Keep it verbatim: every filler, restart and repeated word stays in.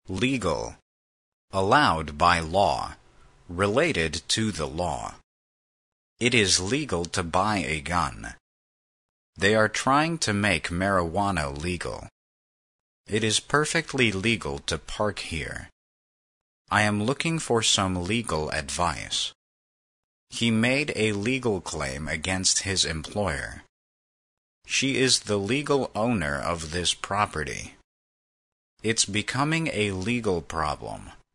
Legal. Allowed by law. Related to the law. It is legal to buy a gun. They are trying to make marijuana legal. It is perfectly legal to park here. I am looking for some legal advice. He made a legal claim against his employer. She is the legal owner of this property. It's becoming a legal problem.